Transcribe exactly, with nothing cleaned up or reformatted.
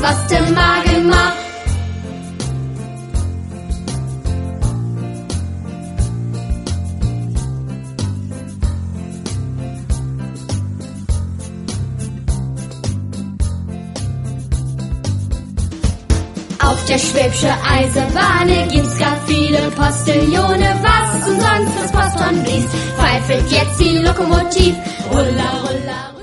was der Magen macht. Auf der Schwäbische Eisenbahn gibt's gar viele Postillone. Was umsonst das Posthorn blies, pfeifelt jetzt die Lokomotiv. Rulla, rulla, rulla.